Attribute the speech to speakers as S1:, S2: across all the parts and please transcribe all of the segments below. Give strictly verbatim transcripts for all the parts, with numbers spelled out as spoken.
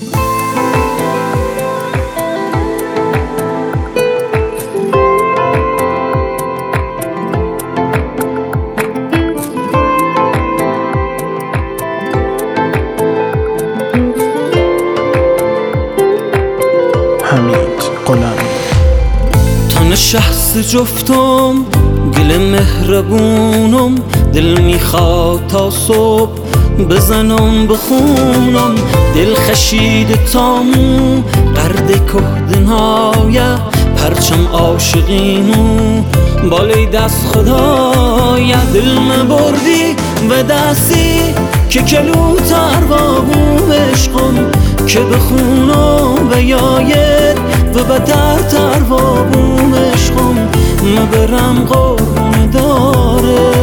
S1: نشست جفتم گل مهربونم، دل میخواد تا صبح بزنم بخونم. دل خشید تامو قرد کهدنایه، پرچم عاشقینو بالای دست خدایه. دل مبردی و دستی که کلوتر وابو عشقم، که بخونم و یاید و بدر تر وابو عشقم. مبرم قربون داره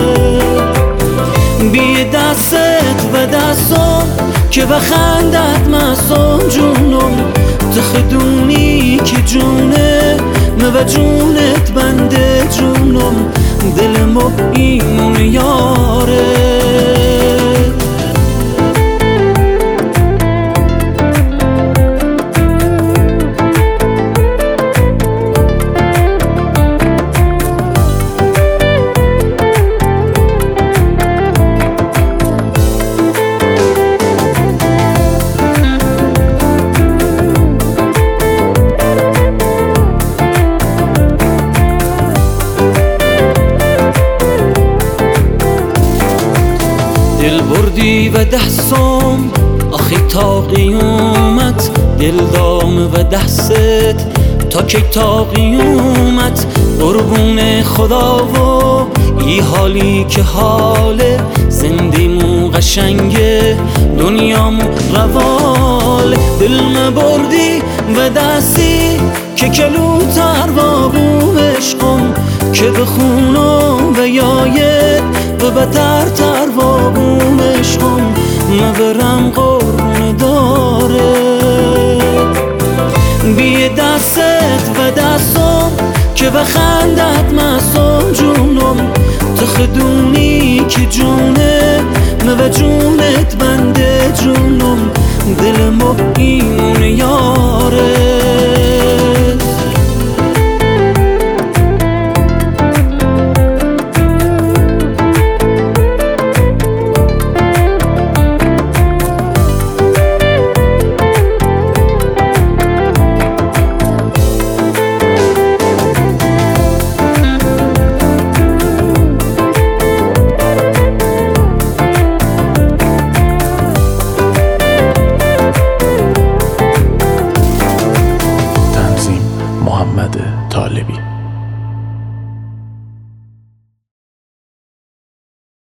S1: بی دستت و دستم، که بخندت مستم جونم. تخدونی که جونه و جونت بنده جونم. دلمو ایمون یاره دل بردی و دستم آخی تا قیامت. دل دام و دستت تا که تا قیامت. قربون خدا و ای حالی که حاله، زندگیمو قشنگه دنیامو روال. دل مبردی و دستی که کلوتر وابو عشقم، که بخونم و یاید و بدر تر وابو عشقم. مبرم قربون داره بی دستت و دستم، که بخندت مستم جونم. تخدونی که جونه و جونت بنده جونم. دلمو ایمون یاره
S2: محمد طالبی.